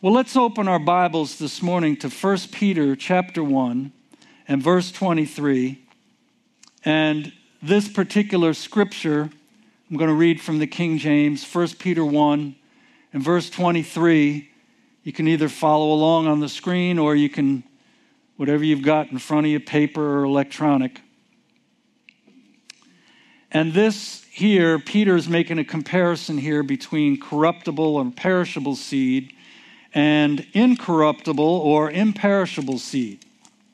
Well, let's open our Bibles this morning to 1 Peter chapter 1 and verse 23. And this particular scripture, I'm going to read from the King James, 1 Peter 1 and verse 23. You can either follow along on the screen or you can, whatever you've got in front of you, paper or electronic. And this here, Peter's making a comparison here between corruptible and perishable seed and incorruptible or imperishable seed.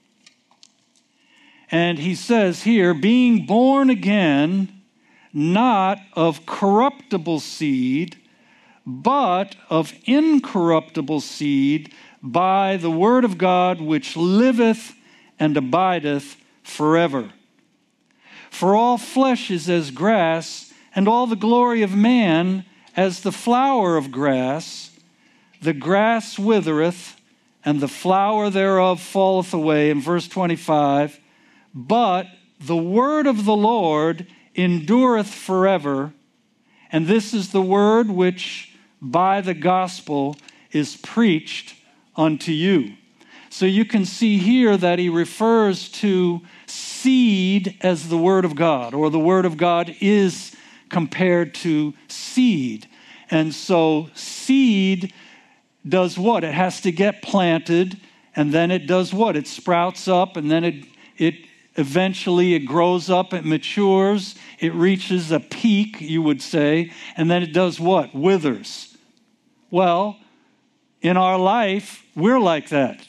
And he says here, being born again, not of corruptible seed, but of incorruptible seed, by the word of God, which liveth and abideth forever. For all flesh is as grass, and all the glory of man as the flower of grass. The grass withereth, and the flower thereof falleth away. In verse 25, but the word of the Lord endureth forever. And this is the word which by the gospel is preached unto you. So you can see here that he refers to seed as the word of God, or the word of God is compared to seed. And so seed does what? It has to get planted, and then it does what? It sprouts up, and then it eventually it grows up, it matures, it reaches a peak, you would say, and then it does what? Withers. Well, in our life, we're like that.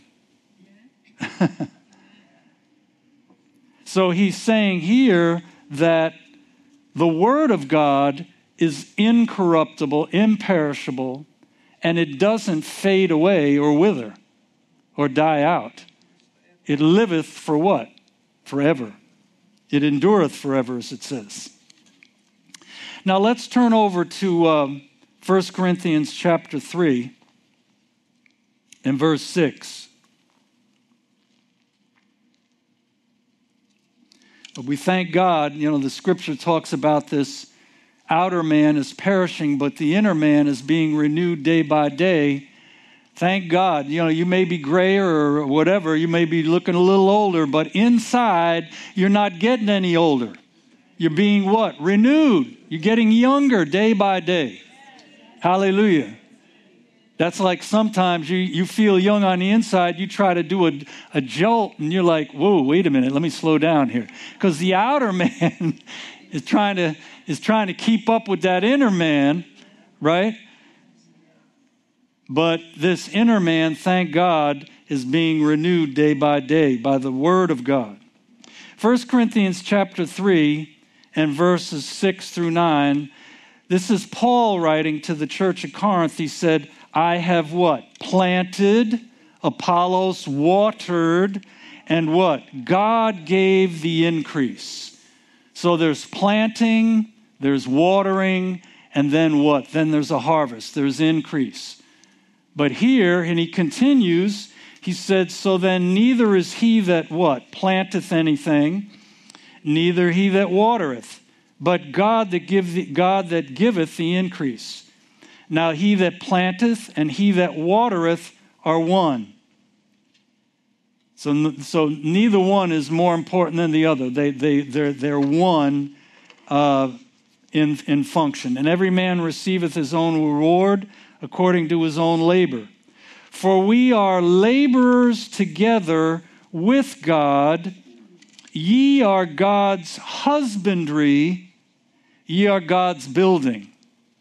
So he's saying here that the Word of God is incorruptible, imperishable, and it doesn't fade away or wither or die out. It liveth for what? Forever. It endureth forever, as it says. Now let's turn over to 1 Corinthians chapter 3 and verse 6. But we thank God, the scripture talks about this outer man is perishing, but the inner man is being renewed day by day. Thank God. You may be grayer or whatever. You may be looking a little older, but inside, you're not getting any older. You're being what? Renewed. You're getting younger day by day. Hallelujah. That's like sometimes you feel young on the inside. You try to do a jolt, and you're like, whoa, wait a minute. Let me slow down here. Because the outer man is trying to keep up with that inner man, right? But this inner man, thank God, is being renewed day by day by the word of God. 1 Corinthians chapter 3 and verses 6 through 9, this is Paul writing to the church of Corinth. He said, I have what? Planted, Apollos watered, and what? God gave the increase. So there's planting, there's watering, and then what? Then there's a harvest, there's increase. But here, and he continues, he said, so then neither is he that what? Planteth anything, neither he that watereth, but God that giveth the increase. Now he that planteth and he that watereth are one. So neither one is more important than the other. They're one in function. And every man receiveth his own reward according to his own labor. For we are laborers together with God. Ye are God's husbandry. Ye are God's building.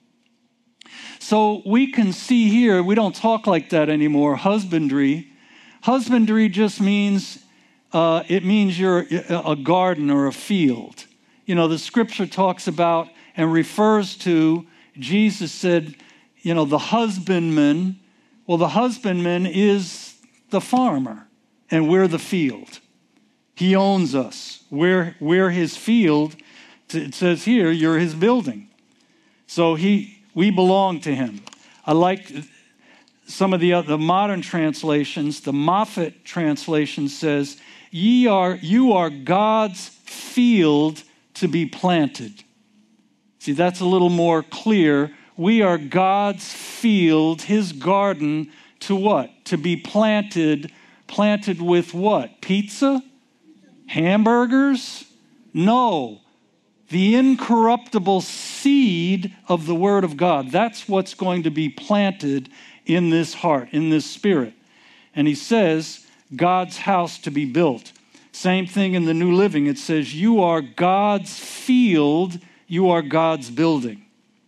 So we can see here, we don't talk like that anymore, husbandry. Husbandry just means, it means you're a garden or a field. The scripture talks about and refers to, Jesus said, the husbandman. Well, the husbandman is the farmer, and we're the field. He owns us. We're his field. It says here, you're his building. So we belong to him. I like some of the modern translations. The Moffat translation says, you are God's field to be planted. See, that's a little more clear. We are God's field, his garden to what? To be planted with what? Pizza? Hamburgers? No. The incorruptible seed of the Word of God. That's what's going to be planted in this heart, in this spirit. And he says, God's house to be built. Same thing in the New Living. It says, you are God's field, you are God's building.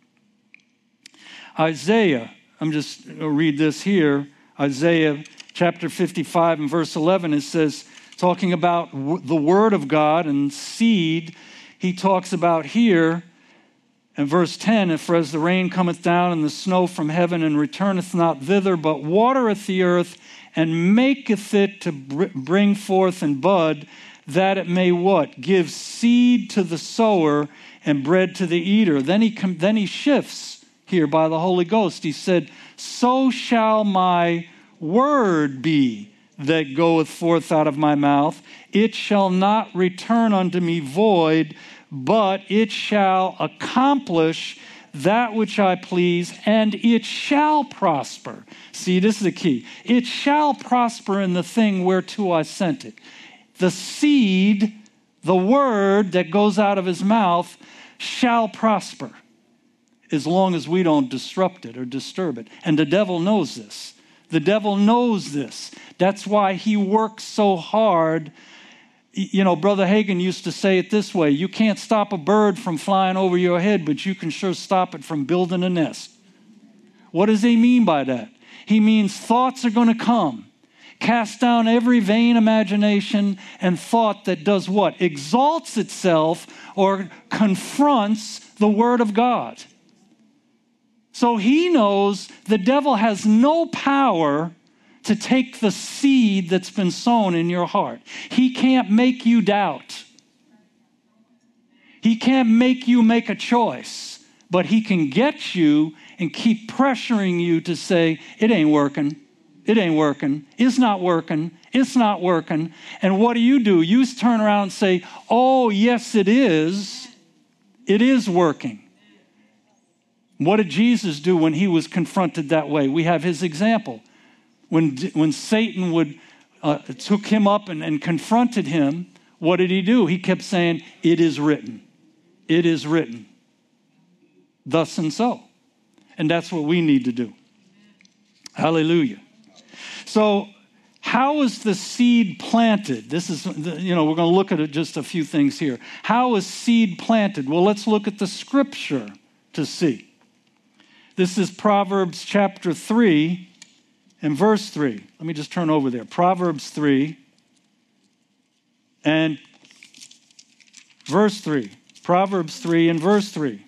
Isaiah, I'm just going to read this here. Isaiah chapter 55 and verse 11, it says, talking about the Word of God and seed, he talks about here in verse 10, for as the rain cometh down and the snow from heaven and returneth not thither, but watereth the earth and maketh it to bring forth and bud, that it may what? Give seed to the sower and bread to the eater. Then he shifts here by the Holy Ghost. He said, so shall my word be that goeth forth out of my mouth. It shall not return unto me void, but it shall accomplish that which I please, and it shall prosper. See, this is the key. It shall prosper in the thing whereto I sent it. The seed, the word that goes out of his mouth, shall prosper as long as we don't disrupt it or disturb it. And the devil knows this. The devil knows this. That's why he works so hard. You know, Brother Hagin used to say it this way: you can't stop a bird from flying over your head, but you can sure stop it from building a nest. What does he mean by that? He means thoughts are going to come. Cast down every vain imagination and thought that does what? Exalts itself or confronts the Word of God. So he knows the devil has no power to take the seed that's been sown in your heart. He can't make you doubt. He can't make you make a choice, but he can get you and keep pressuring you to say, it ain't working. It ain't working. It's not working. It's not working. And what do? You turn around and say, oh, yes, it is. It is working. What did Jesus do when he was confronted that way? We have his example. When Satan took him up and confronted him, what did he do? He kept saying, it is written. It is written. Thus and so. And that's what we need to do. Hallelujah. So how is the seed planted? This is, we're going to look at just a few things here. How is seed planted? Well, let's look at the scripture to see. This is Proverbs chapter 3 and verse 3. Let me just turn over there. Proverbs 3 and verse 3. Proverbs 3 and verse 3.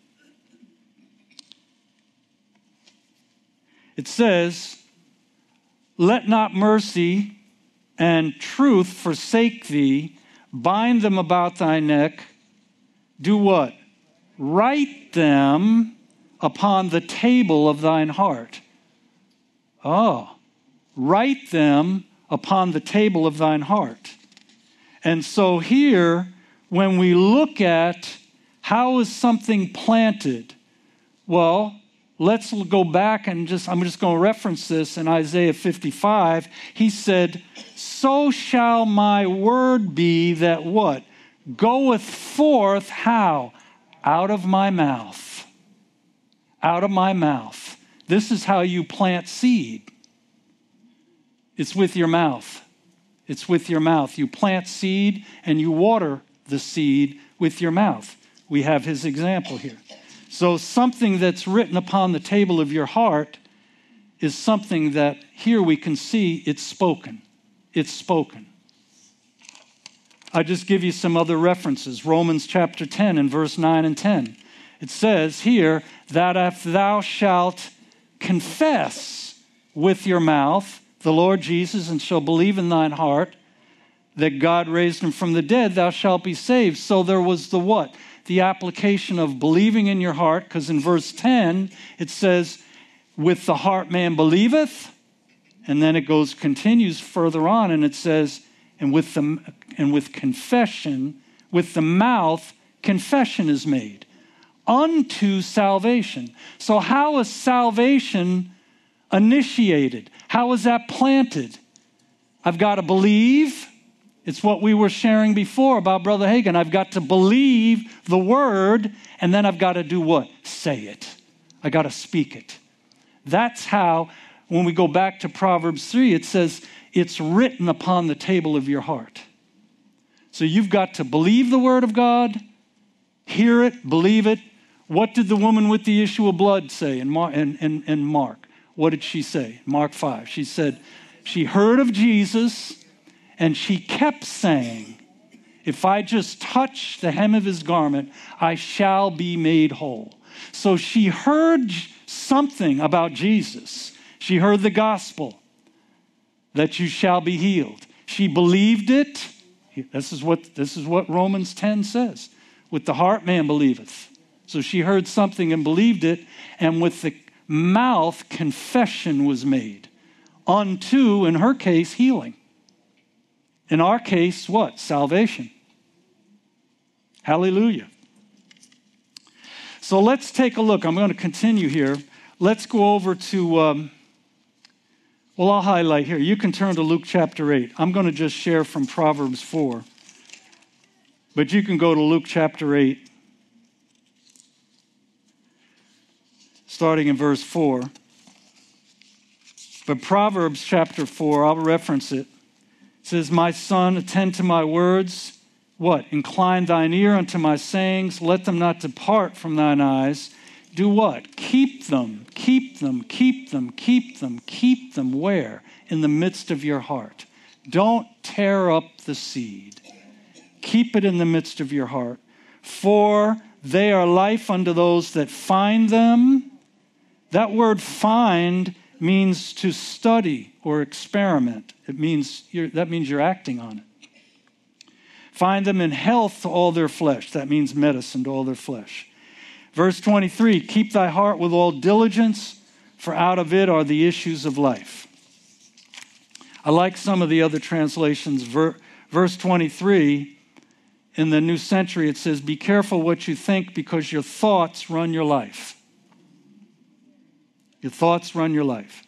It says, let not mercy and truth forsake thee. Bind them about thy neck. Do what? Write them upon the table of thine heart. Oh, write them upon the table of thine heart. And so here, when we look at how is something planted, well, let's go back and I'm just going to reference this in Isaiah 55. He said, so shall my word be that what? Goeth forth how? Out of my mouth. Out of my mouth. This is how you plant seed. It's with your mouth. It's with your mouth. You plant seed and you water the seed with your mouth. We have his example here. So something that's written upon the table of your heart is something that here we can see it's spoken. It's spoken. I'll just give you some other references. Romans chapter 10 and verse 9 and 10. It says here that if thou shalt confess with your mouth the Lord Jesus and shall believe in thine heart that God raised him from the dead, thou shalt be saved. So there was the what? The application of believing in your heart, because in verse 10 it says, with the heart man believeth, and then it continues further on and it says, and with confession, with the mouth, confession is made unto salvation. So how is salvation initiated. How is that planted? I've got to believe. It's what we were sharing before about Brother Hagin. I've got to believe the word, and then I've got to do what? Say it. I got to speak it. That's how, when we go back to Proverbs 3, it says, it's written upon the table of your heart. So you've got to believe the word of God, hear it, believe it. What did the woman with the issue of blood say in Mark? What did she say? Mark 5. She said, she heard of Jesus, and she kept saying, if I just touch the hem of his garment, I shall be made whole. So she heard something about Jesus. She heard the gospel, that you shall be healed. She believed it. This is what Romans 10 says. With the heart man believeth. So she heard something and believed it, and with the mouth confession was made. Unto, in her case, healing. In our case, what? Salvation. Hallelujah. So let's take a look. I'm going to continue here. Let's go over to, I'll highlight here. You can turn to Luke chapter 8. I'm going to just share from Proverbs 4. But you can go to Luke chapter 8, starting in verse 4. But Proverbs chapter 4, I'll reference it. It says, my son, attend to my words. What? Incline thine ear unto my sayings. Let them not depart from thine eyes. Do what? Keep them, keep them, keep them, keep them, keep them. Where? In the midst of your heart. Don't tear up the seed. Keep it in the midst of your heart. For they are life unto those that find them. That word find means to study or experiment. That means you're acting on it. Find them in health to all their flesh. That means medicine to all their flesh. Verse 23, keep thy heart with all diligence, for out of it are the issues of life. I like some of the other translations. Verse 23, in the New Century, it says, be careful what you think, because your thoughts run your life. Your thoughts run your life.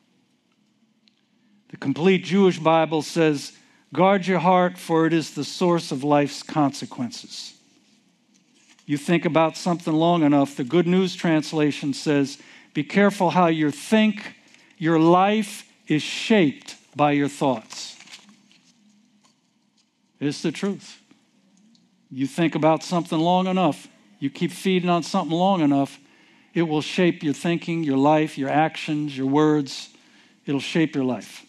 The Complete Jewish Bible says, guard your heart, for it is the source of life's consequences. You think about something long enough, the Good News Translation says, be careful how you think. Your life is shaped by your thoughts. It's the truth. You think about something long enough, you keep feeding on something long enough, it will shape your thinking, your life, your actions, your words. It'll shape your life.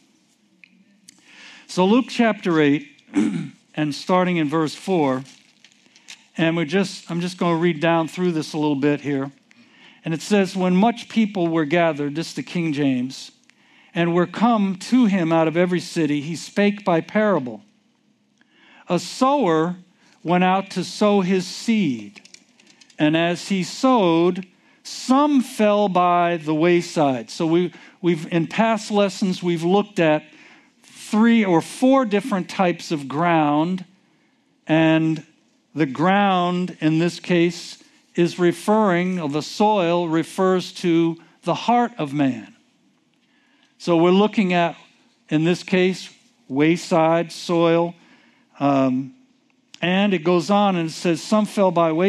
So Luke chapter 8, and starting in verse 4, and I'm just going to read down through this a little bit here. And it says, when much people were gathered, this is the King James, and were come to him out of every city, he spake by parable. A sower went out to sow his seed, and as he sowed, some fell by the wayside. So we've in past lessons, we've looked at 3 or 4 different types of ground, and the ground in this case is the soil refers to the heart of man. So we're looking at, in this case, wayside soil, and it goes on and it says some fell by the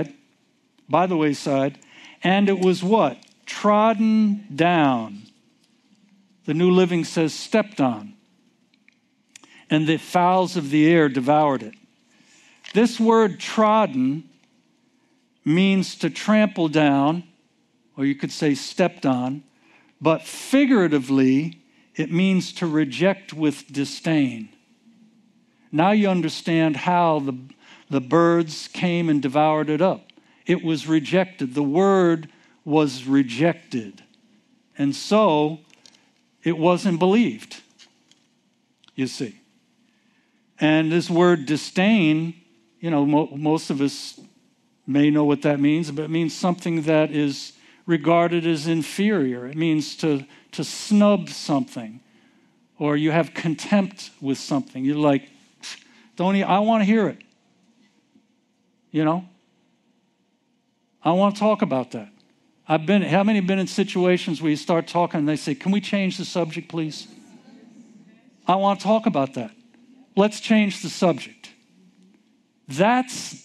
wayside, and it was what? Trodden down. The New Living says stepped on. And the fowls of the air devoured it. This word trodden means to trample down, or you could say stepped on, but figuratively, it means to reject with disdain. Now you understand how the birds came and devoured it up. It was rejected. The word was rejected. And so it wasn't believed, you see. And this word disdain, most of us may know what that means, but it means something that is regarded as inferior. It means to snub something, or you have contempt with something. You're like, I want to hear it. I want to talk about that. How many have been in situations where you start talking and they say, can we change the subject, please? I want to talk about that. Let's change the subject. That's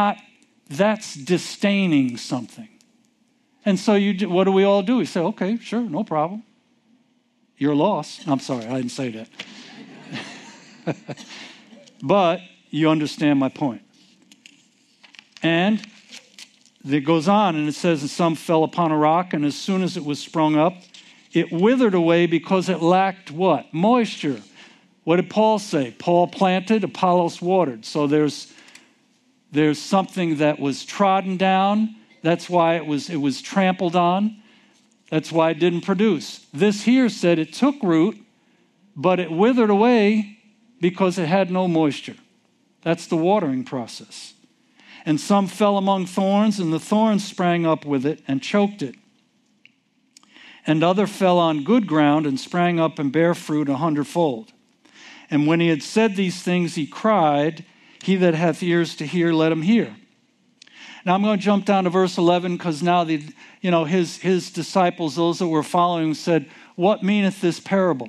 disdaining something. And so what do we all do? We say, okay, sure, no problem. You're lost. I'm sorry, I didn't say that. But you understand my point. And it goes on, and it says, and some fell upon a rock, and as soon as it was sprung up, it withered away because it lacked what? Moisture. What did Paul say? Paul planted, Apollos watered. So there's something that was trodden down. That's why it was trampled on. That's why it didn't produce. This here said it took root, but it withered away because it had no moisture. That's the watering process. And some fell among thorns, and the thorns sprang up with it and choked it. And other fell on good ground and sprang up and bare fruit 100-fold. And when he had said these things, he cried, he that hath ears to hear, let him hear. Now I'm going to jump down to verse 11 because now his disciples, those that were following, said, what meaneth this parable?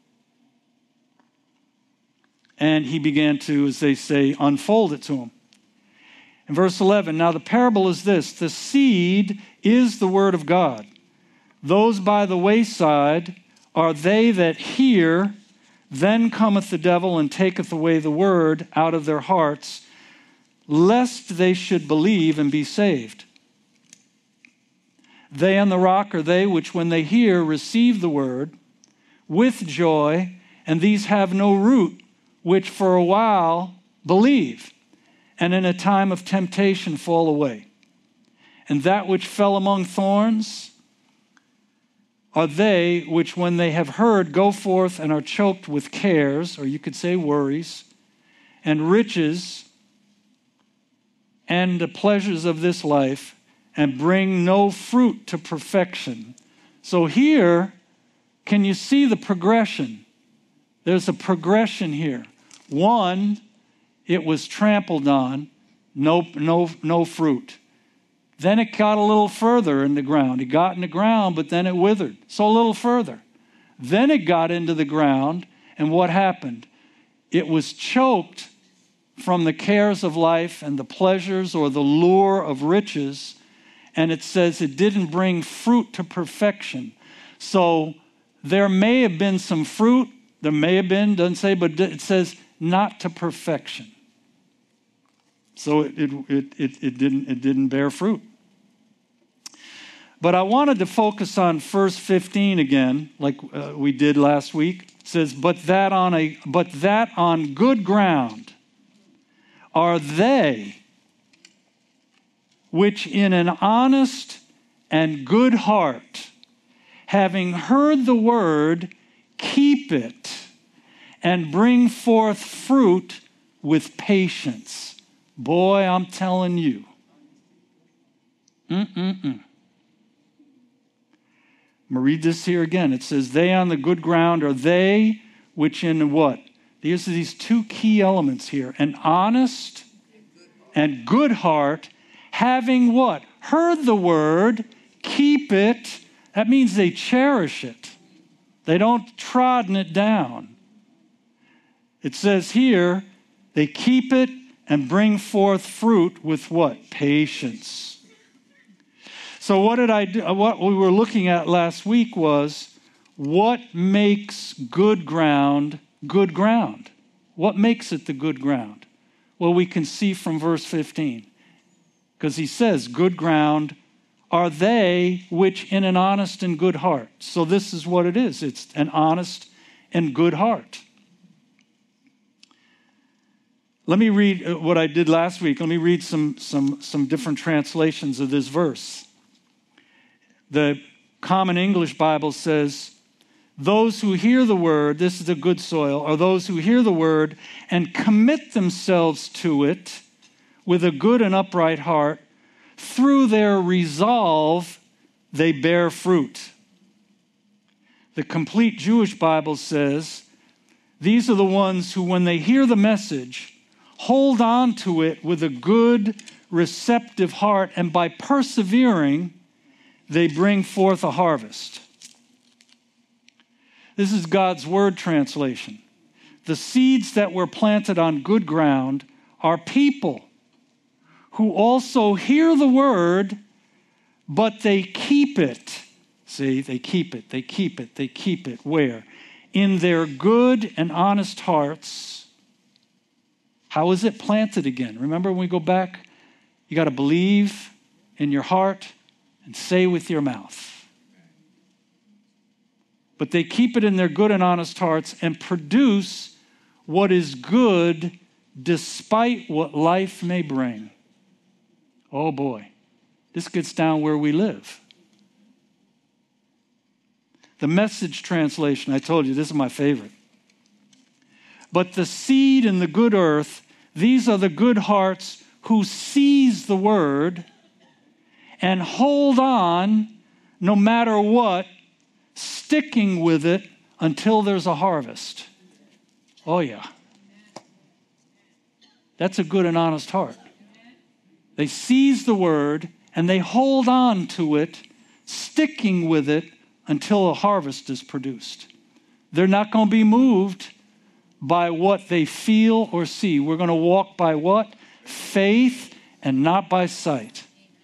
And he began to, as they say, unfold it to them. In verse 11, now the parable is this: the seed is the word of God. Those by the wayside are they that hear, then cometh the devil and taketh away the word out of their hearts, lest they should believe and be saved. They on the rock are they which when they hear receive the word with joy, and these have no root, which for a while believe, and in a time of temptation fall away. And that which fell among thorns are they which when they have heard go forth and are choked with cares, or you could say worries, and riches, and the pleasures of this life, and bring no fruit to perfection. So here, can you see the progression? There's a progression here. One, it was trampled on, no fruit. Then it got a little further in the ground. It got in the ground, but then it withered. So a little further. Then it got into the ground, and what happened? It was choked from the cares of life and the pleasures or the lure of riches, and it says it didn't bring fruit to perfection. So there may have been some fruit. There may have been, doesn't say, but it says not to perfection. So it didn't bear fruit. But I wanted to focus on verse 15 again, like we did last week. It says, but that on good ground are they which in an honest and good heart, having heard the word, keep it and bring forth fruit with patience. Boy, I'm telling you. I'm going to read this here again. It says, they on the good ground are they which in what? These are these two key elements here. An honest and good heart, having what? Heard the word, keep it. That means they cherish it. They don't trodden it down. It says here, they keep it and bring forth fruit with what? Patience. So what did I do? What we were looking at last week was what makes good ground good ground? What makes it the good ground? Well, we can see from verse 15. Because he says, good ground are they which in an honest and good heart. So this is what it is. It's an honest and good heart. Let me read what I did last week. Let me read some different translations of this verse. The Common English Bible says, those who hear the word, this is the good soil, are those who hear the word and commit themselves to it with a good and upright heart. Through their resolve, they bear fruit. The Complete Jewish Bible says, these are the ones who, when they hear the message, hold on to it with a good, receptive heart, and by persevering, they bring forth a harvest. This is God's Word translation. The seeds that were planted on good ground are people who also hear the word, but they keep it. See, they keep it, they keep it, they keep it. Where? In their good and honest hearts. How is it planted again? Remember when we go back, you got to believe in your heart and say with your mouth. But they keep it in their good and honest hearts and produce what is good despite what life may bring. Oh boy, this gets down where we live. The Message translation, I told you, this is my favorite. But the seed in the good earth, these are the good hearts who seize the word and hold on no matter what, sticking with it until there's a harvest. Oh yeah. That's a good and honest heart. They seize the word and they hold on to it, sticking with it until a harvest is produced. They're not going to be moved by what they feel or see. We're going to walk by what? Faith and not by sight.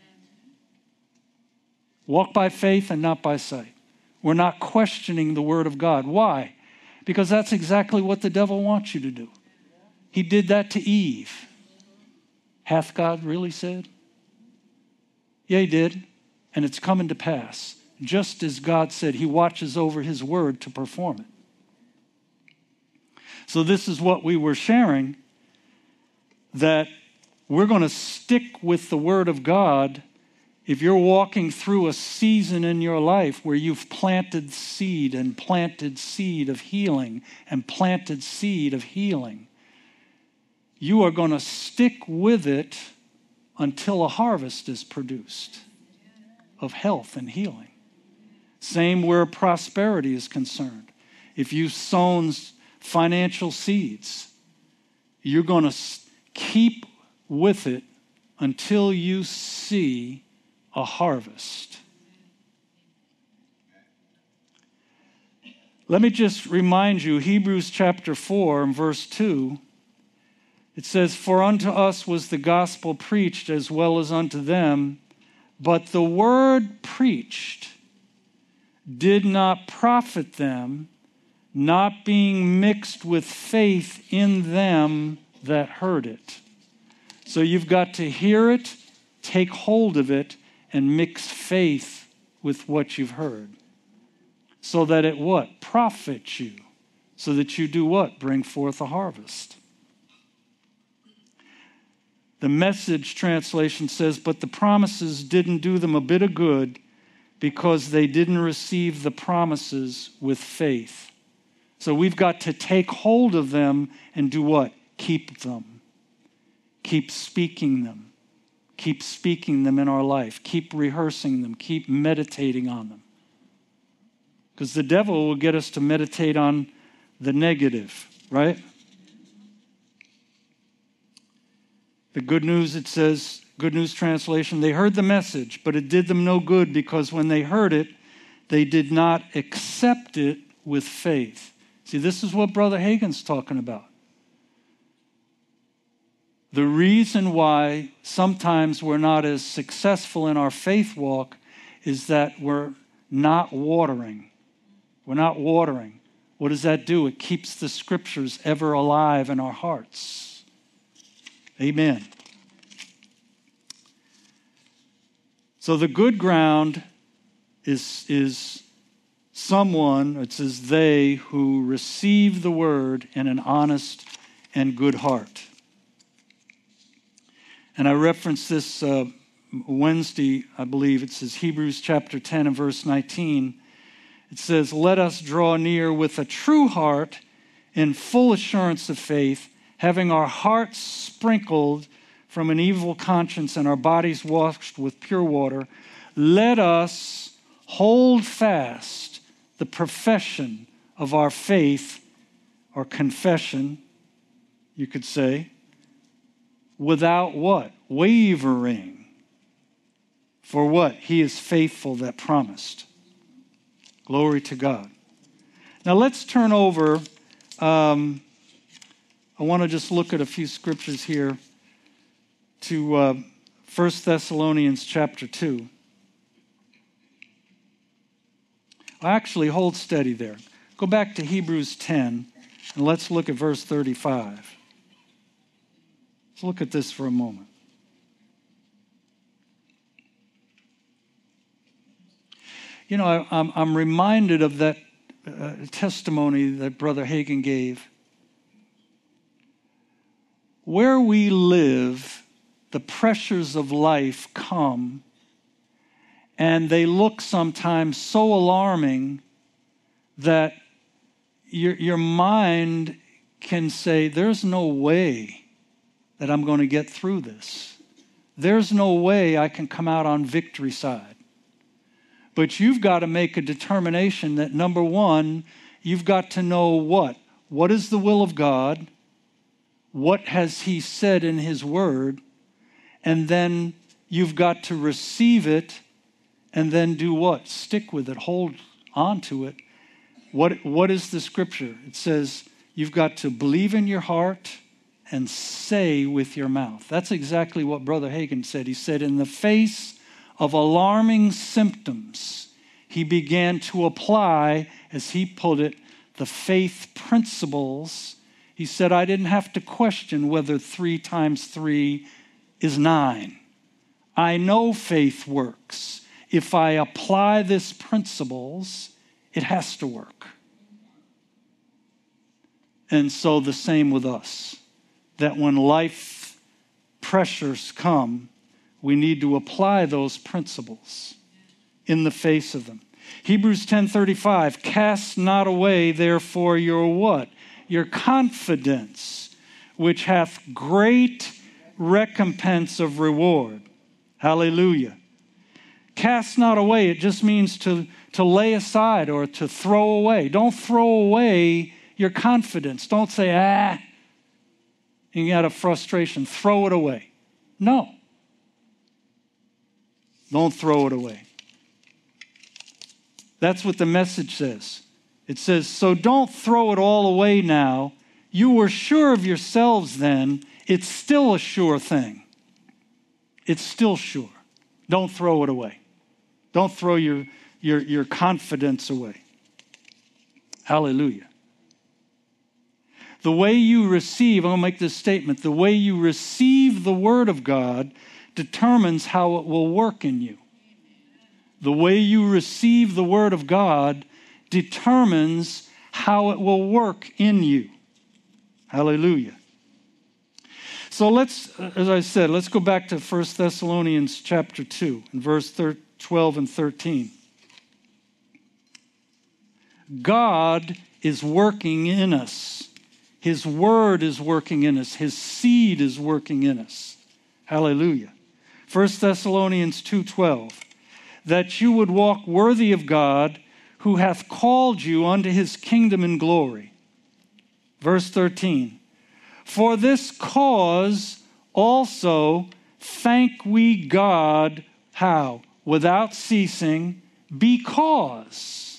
Walk by faith and not by sight. We're not questioning the word of God. Why? Because that's exactly what the devil wants you to do. He did that to Eve. Hath God really said? Yeah, he did. And it's coming to pass. Just as God said, he watches over his word to perform it. So this is what we were sharing, that we're going to stick with the word of God. If you're walking through a season in your life where you've planted seed of healing and planted seed of healing, you are going to stick with it until a harvest is produced of health and healing. Same where prosperity is concerned. If you've sown financial seeds, you're going to keep with it until you see a harvest. Let me just remind you, Hebrews chapter 4 and verse 2, it says, "For unto us was the gospel preached as well as unto them, but the word preached did not profit them, not being mixed with faith in them that heard it." So you've got to hear it, take hold of it, and mix faith with what you've heard. So that it what? Profits you. So that you do what? Bring forth a harvest. The Message translation says, "But the promises didn't do them a bit of good because they didn't receive the promises with faith." So we've got to take hold of them and do what? Keep them. Keep speaking them. Keep speaking them in our life. Keep rehearsing them. Keep meditating on them. Because the devil will get us to meditate on the negative, right? The good news, it says, Good News Translation, "They heard the message, but it did them no good because when they heard it, they did not accept it with faith." See, this is what Brother Hagin's talking about. The reason why sometimes we're not as successful in our faith walk is that we're not watering. We're not watering. What does that do? It keeps the scriptures ever alive in our hearts. Amen. So the good ground is someone, it says they, who receive the word in an honest and good heart. And I referenced this Wednesday, I believe. It says Hebrews chapter 10 and verse 19. It says, "Let us draw near with a true heart in full assurance of faith, having our hearts sprinkled from an evil conscience and our bodies washed with pure water. Let us hold fast the profession of our faith," or confession, you could say, "without" what? Wavering. For what? He is faithful that promised. Glory to God. Now let's turn over. I want to just look at a few scriptures here to 1 Thessalonians chapter 2. Actually, hold steady there. Go back to Hebrews 10, and let's look at verse 35. Let's look at this for a moment. You know, I'm reminded of that testimony that Brother Hagin gave. Where we live, the pressures of life come, and they look sometimes so alarming that your mind can say, there's no way that I'm going to get through this. There's no way I can come out on victory side. But you've got to make a determination that, number one, you've got to know what? What is the will of God? What has He said in His Word? And then you've got to receive it and then do what? Stick with it. Hold on to it. What is the scripture? It says you've got to believe in your heart and say with your mouth. That's exactly what Brother Hagin said. He said, in the face of alarming symptoms, he began to apply, as he put it, the faith principles. He said, I didn't have to question whether 3 times 3 is 9. I know faith works. If I apply these principles, it has to work. And so the same with us, that when life pressures come, we need to apply those principles in the face of them. Hebrews 10:35, cast not away therefore your what? Your confidence, which hath great recompense of reward. Hallelujah. Cast not away, it just means to lay aside or to throw away. Don't throw away your confidence. Don't say, and you got a frustration. Throw it away. No. Don't throw it away. That's what the Message says. It says, so don't throw it all away now. You were sure of yourselves then. It's still a sure thing. It's still sure. Don't throw it away. Don't throw your confidence away. Hallelujah. The way you receive, I'm going to make this statement, the way you receive the Word of God determines how it will work in you. The way you receive the Word of God determines how it will work in you. Hallelujah. So let's, as I said, let's go back to 1 Thessalonians chapter 2 and verse 12 and 13. God is working in us. His Word is working in us. His seed is working in us. Hallelujah. 1 Thessalonians 2:12. That you would walk worthy of God, who hath called you unto His kingdom and glory. Verse 13. For this cause also thank we God, how? Without ceasing, because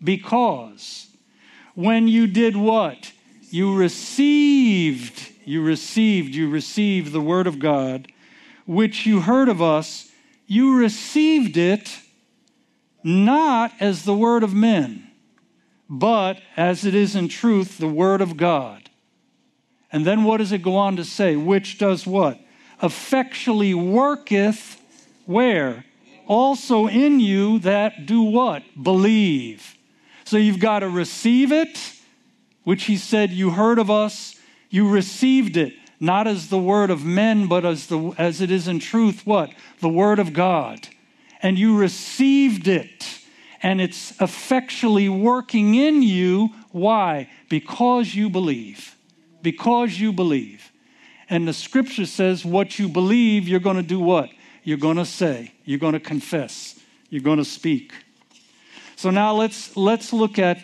when you did what? You received the Word of God, which you heard of us. You received it not as the word of men, but as it is in truth the Word of God. And then what does it go on to say? Which does what? Effectually worketh, where? Also in you that do what? Believe. So you've got to receive it, which he said, you heard of us. You received it, not as the word of men, but as it is in truth, what? The Word of God. And you received it, and it's effectually working in you. Why? Because you believe. Because you believe. And the scripture says what you believe, you're going to do what? You're going to say. You're going to confess. You're going to speak. So now let's look at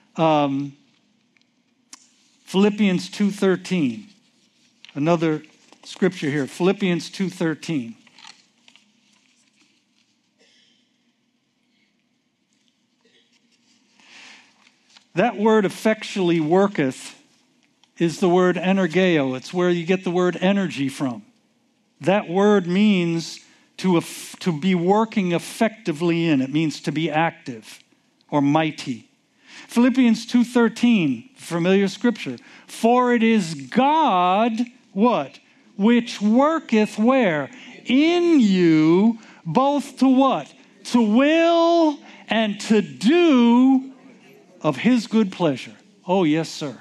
Philippians 2:13. Another scripture here. Philippians 2:13. That word effectually worketh is the word energeo. It's where you get the word energy from. That word means to be working effectively in. It means to be active or mighty. Philippians 2:13, familiar scripture. For it is God, what? Which worketh where? In you, both to what? To will and to do of his good pleasure. Oh, yes, sir.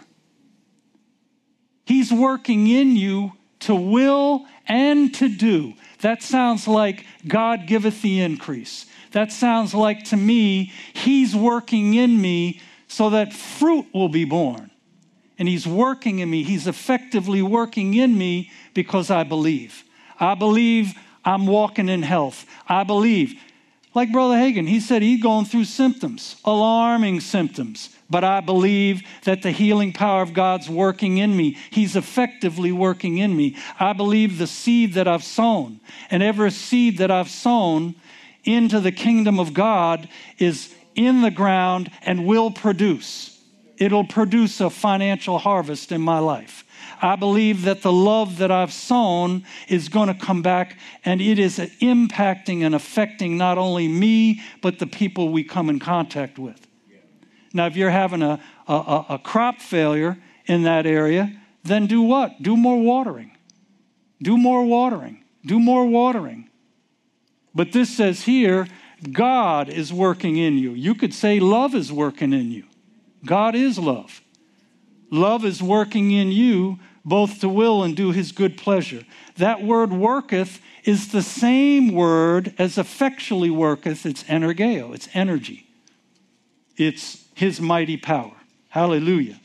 He's working in you to will and to do. That sounds like God giveth the increase. That sounds like to me, he's working in me so that fruit will be born. And he's working in me. He's effectively working in me because I believe. I believe I'm walking in health. I believe. Like Brother Hagin, he said he's going through symptoms, alarming symptoms. But I believe that the healing power of God's working in me. He's effectively working in me. I believe the seed that I've sown, and every seed that I've sown into the kingdom of God is in the ground and will produce. It'll produce a financial harvest in my life. I believe that the love that I've sown is going to come back, and it is impacting and affecting not only me, but the people we come in contact with. Now, if you're having a crop failure in that area, then do what? Do more watering. Do more watering. Do more watering. But this says here, God is working in you. You could say love is working in you. God is love. Love is working in you both to will and do his good pleasure. That word worketh is the same word as effectually worketh. It's energeo. It's energy. It's his mighty power. Hallelujah.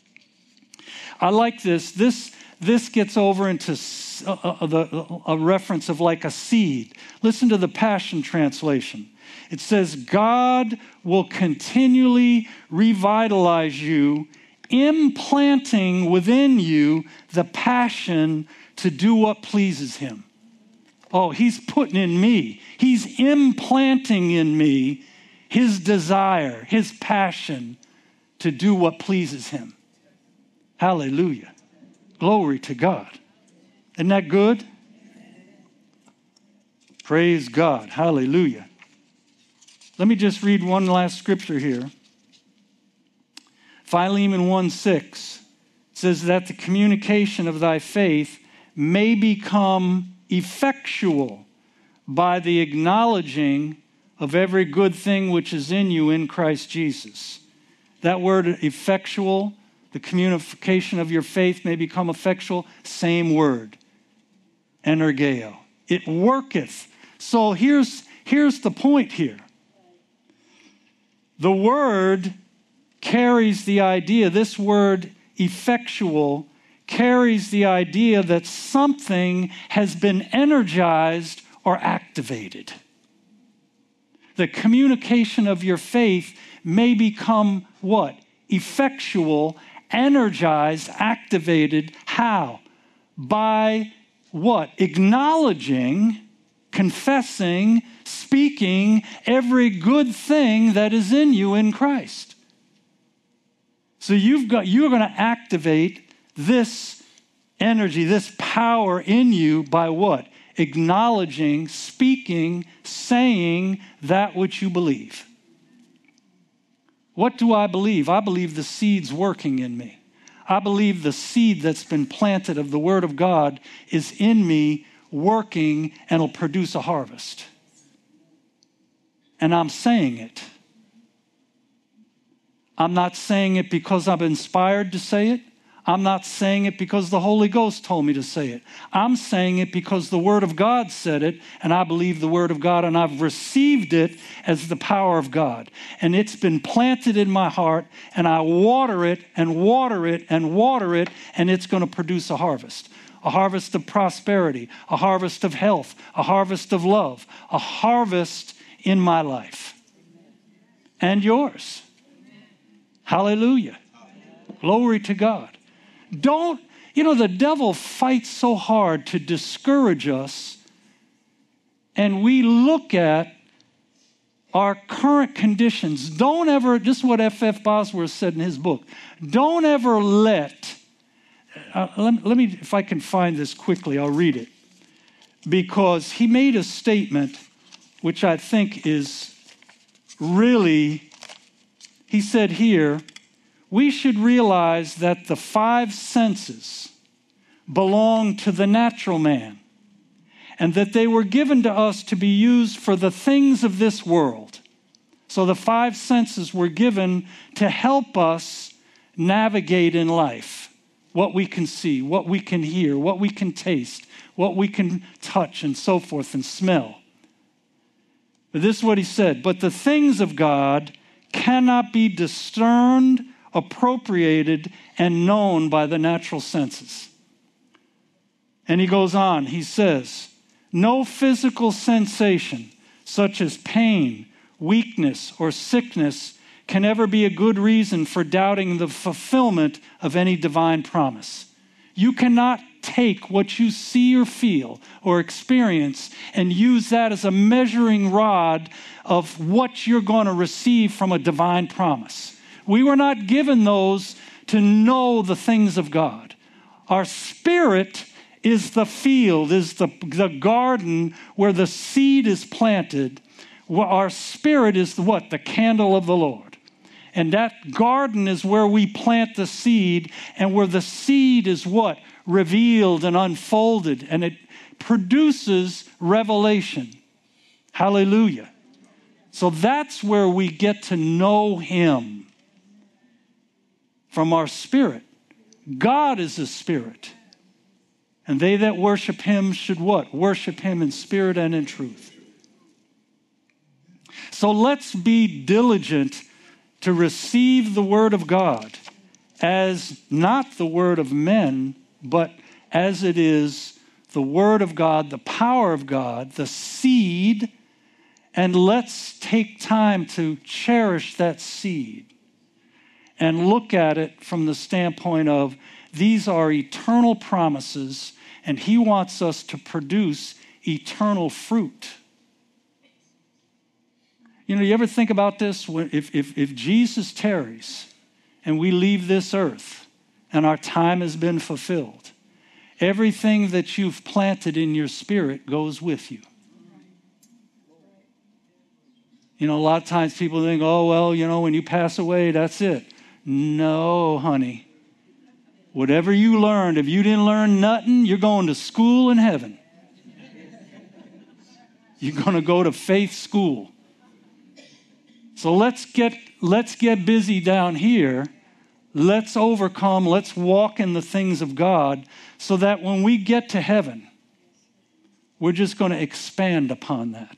I like this. This gets over into a reference of like a seed. Listen to the Passion Translation. It says, God will continually revitalize you, implanting within you the passion to do what pleases him. Oh, he's putting in me. He's implanting in me his desire, his passion to do what pleases him. Hallelujah. Glory to God. Isn't that good? Praise God. Hallelujah. Let me just read one last scripture here. Philemon 1:6 says that the communication of thy faith may become effectual by the acknowledging of every good thing which is in you in Christ Jesus. That word effectual, the communication of your faith may become effectual, same word, energeo. It worketh. So here's the point here. The word carries the idea, this word effectual carries the idea that something has been energized or activated. The communication of your faith may become what? Effectual, energized, activated. How? By what? Acknowledging, confessing, speaking every good thing that is in you in Christ. So you're going to activate this energy, this power in you by what? Acknowledging, speaking, saying that which you believe. What do I believe? I believe the seed's working in me. I believe the seed that's been planted of the Word of God is in me, working, and will produce a harvest. And I'm saying it. I'm not saying it because I'm inspired to say it. I'm not saying it because the Holy Ghost told me to say it. I'm saying it because the Word of God said it, and I believe the Word of God, and I've received it as the power of God. And it's been planted in my heart, and I water it and water it and water it, and it's going to produce a harvest. A harvest of prosperity, a harvest of health, a harvest of love, a harvest in my life. And yours. Hallelujah. Glory to God. The devil fights so hard to discourage us, and we look at our current conditions. Don't ever, this is what F.F. Bosworth said in his book, don't ever let me, if I can find this quickly, I'll read it. Because he made a statement which I think is really, he said here, we should realize that the five senses belong to the natural man, and that they were given to us to be used for the things of this world. So the five senses were given to help us navigate in life. What we can see, what we can hear, what we can taste, what we can touch, and so forth, and smell. But this is what he said, but the things of God cannot be discerned, appropriated, and known by the natural senses. And he goes on, he says, no physical sensation, such as pain, weakness, or sickness, can ever be a good reason for doubting the fulfillment of any divine promise. You cannot take what you see or feel or experience and use that as a measuring rod of what you're going to receive from a divine promise. We were not given those to know the things of God. Our spirit is the field, is the garden where the seed is planted. Our spirit is what? The candle of the Lord. And that garden is where we plant the seed, and where the seed is what? Revealed and unfolded, and it produces revelation. Hallelujah. So that's where we get to know him, from our spirit. God is a spirit. And they that worship him should what? Worship him in spirit and in truth. So let's be diligent to receive the word of God as not the word of men, but as it is the word of God, the power of God, the seed, and let's take time to cherish that seed and look at it from the standpoint of these are eternal promises, and he wants us to produce eternal fruit. You know, you ever think about this? If Jesus tarries and we leave this earth and our time has been fulfilled, everything that you've planted in your spirit goes with you. You know, a lot of times people think, oh, well, you know, when you pass away, that's it. No, honey. Whatever you learned, if you didn't learn nothing, you're going to school in heaven. You're going to go to faith school. So let's get busy down here. Let's overcome. Let's walk in the things of God so that when we get to heaven, we're just going to expand upon that.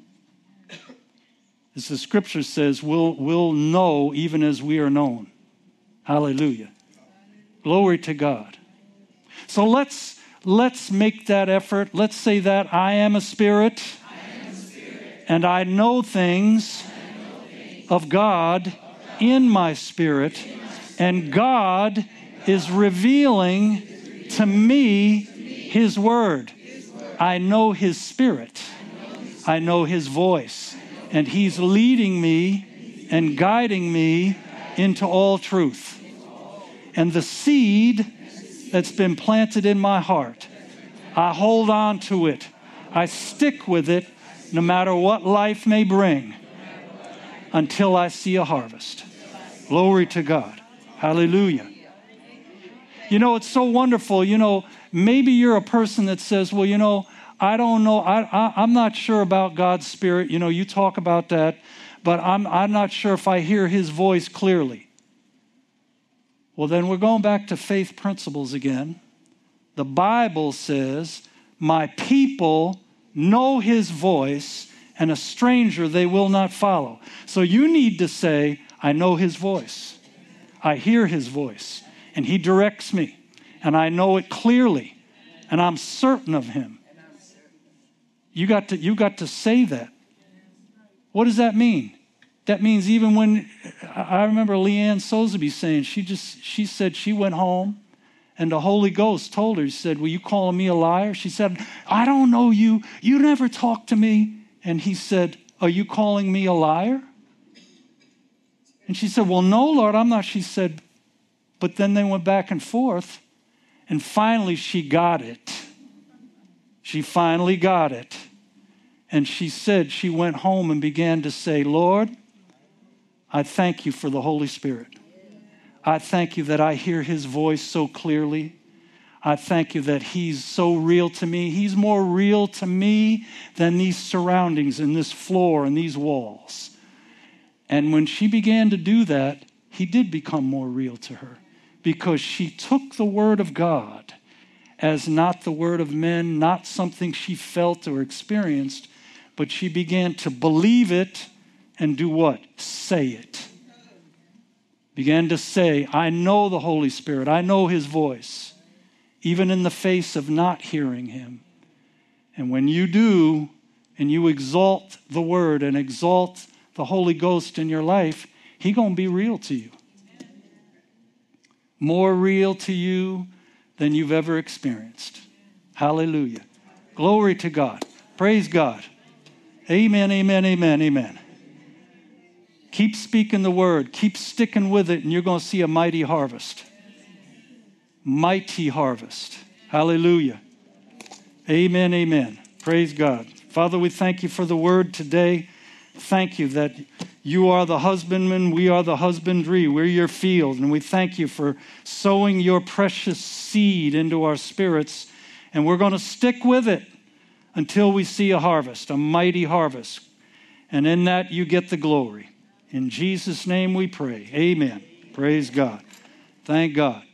As the scripture says, we'll know even as we are known. Hallelujah. Glory to God. So let's make that effort. Let's say that I am a spirit, and I know things of God in my spirit, and God is revealing to me his word. I know his spirit. I know his voice, and he's leading me and guiding me into all truth. And the seed that's been planted in my heart, I hold on to it. I stick with it no matter what life may bring, until I see a harvest. Glory to God. Hallelujah. You know, it's so wonderful. You know, maybe you're a person that says, well, you know, I don't know. I'm not sure about God's Spirit. You know, you talk about that, but I'm not sure if I hear his voice clearly. Well, then we're going back to faith principles again. The Bible says, my people know his voice, and a stranger they will not follow. So you need to say, I know his voice. I hear his voice, and he directs me, and I know it clearly, and I'm certain of him. You got to say that. What does that mean? That means even when, I remember Leanne Soseby saying, she said she went home and the Holy Ghost told her, he said, were you calling me a liar? She said, I don't know you. You never talk to me. And he said, are you calling me a liar? And she said, well, no, Lord, I'm not. She said, but then they went back and forth, and finally she got it. She finally got it. And she said she went home and began to say, Lord, I thank you for the Holy Spirit. I thank you that I hear his voice so clearly. I thank you that he's so real to me. He's more real to me than these surroundings and this floor and these walls. And when she began to do that, he did become more real to her because she took the word of God as not the word of men, not something she felt or experienced, but she began to believe it and do what? Say it. Began to say, I know the Holy Spirit. I know his voice, even in the face of not hearing him. And when you do, and you exalt the word and exalt the Holy Ghost in your life, he's going to be real to you. More real to you than you've ever experienced. Hallelujah. Glory to God. Praise God. Amen, amen, amen, amen. Keep speaking the word. Keep sticking with it, and you're going to see a mighty harvest. Mighty harvest. Hallelujah. Amen, amen. Praise God. Father, we thank you for the word today. Thank you that you are the husbandman, we are the husbandry, we're your field, and we thank you for sowing your precious seed into our spirits, and we're going to stick with it until we see a harvest, a mighty harvest, and in that you get the glory. In Jesus' name we pray. Amen. Praise God. Thank God.